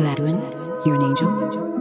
Gladwin, you're an angel?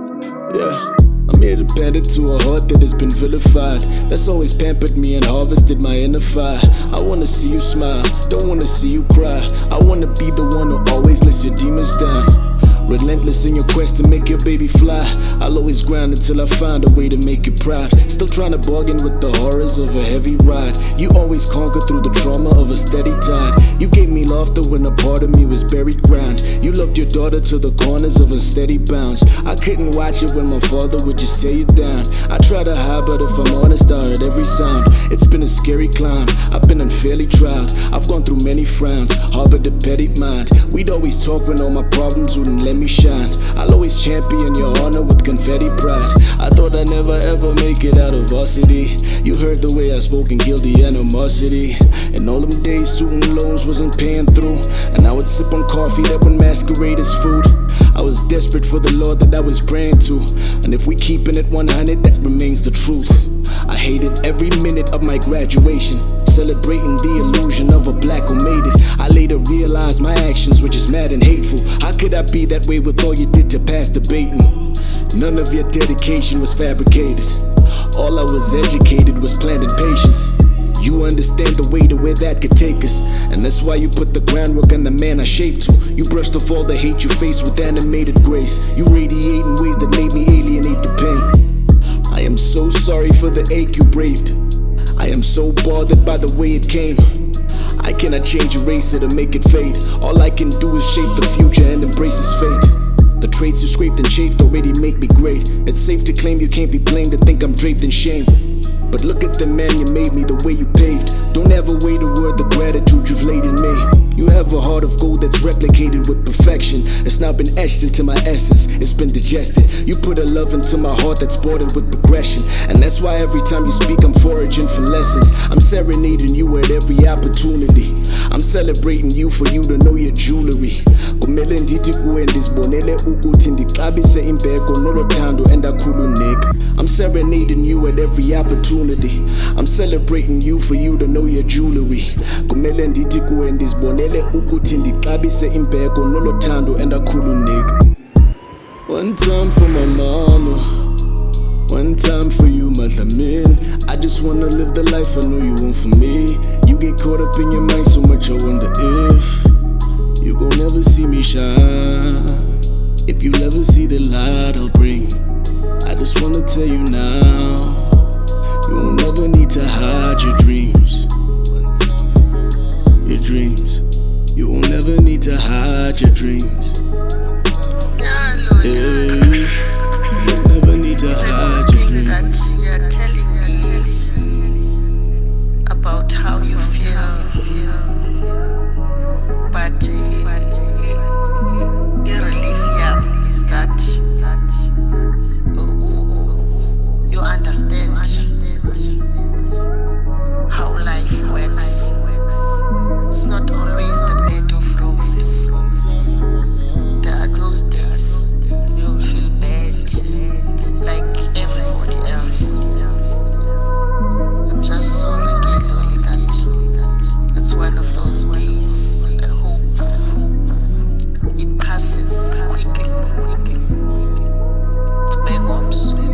Yeah, I'm here to pander to a heart that has been vilified, that's always pampered me and harvested my inner fire. I wanna see you smile, don't wanna see you cry. I wanna be the one who always lets your demons down. Relentless in your quest to make your baby fly. I'll always grind until I find a way to make you proud. Still trying to bargain with the horrors of a heavy ride. You always conquer through the trauma of a steady tide. You gave me laughter when a part of me was buried ground. You loved your daughter to the corners of a steady bounce. I couldn't watch it when my father would just tear you down. I try to hide, but if I'm honest, I heard every sound. It's been a scary climb, I've been unfairly tried. I've gone through many frowns, harbored a petty mind. We'd always talk when all my problems wouldn't let me shine. I'll always champion your honor with confetti pride. I thought I'd never ever make it out of varsity. You heard the way I spoke and killed the animosity. And all them days student loans wasn't paying through, and I would sip on coffee that would masquerade as food. I was desperate for the Lord that I was praying to, and if we keeping it 100, that remains the truth. I hated every minute of my graduation, celebrating the illusion of a black who made it. I later realized my actions were just mad and hateful. How could I be that way with all you did to pass debating? None of your dedication was fabricated. All I was educated was planned in patience. You understand the way to where that could take us, and that's why you put the groundwork on the man I shaped to. You brushed off all the hate you faced with animated grace. You radiate in ways that made me alienate the pain. I am so sorry for the ache you braved. I am so bothered by the way it came. I cannot change, erase it, or make it fade. All I can do is shape the future and embrace its fate. The traits you scraped and chafed already make me great. It's safe to claim you can't be blamed and think I'm draped in shame. But look at the man you made me, the way you paved. Don't ever wait a word the gratitude you've laid in me. You have a heart of gold that's replicated with perfection. It's now been etched into my essence, it's been digested. You put a love into my heart that's bordered with progression, and that's why every time you speak I'm foraging for lessons. I'm serenading you at every opportunity. I'm celebrating you for you to know your jewelry. Kumele ndithi kuwe ndizibonele ukuthi ndixabise imbeko nolothando endakhululeka. I'm serenading you at every opportunity. I'm celebrating you for you to know your jewelry. Kumele ndithi kuwe ndizibonele ukuthi ndixabise imbeko nolothando endakhululeka. One time for my mama, one time for you, Madlamin. I just wanna live the life I know you want for me. You get caught up in your mind so much I wonder if you gon' never see me shine. If you'll ever see the light I'll bring, I just wanna tell you now, you won't never need to hide your dreams. Your dreams, you won't never need to hide your dreams. Hey, you'll never need to hide your dreams. That you're telling me about how you feel, but the relief is that you understand how life works. It's not always the bed of roses. There are those days you'll feel bad like everybody else. I'm just sorry, Kelly, that it's one of those days. I hope it passes quickly. Bengomso.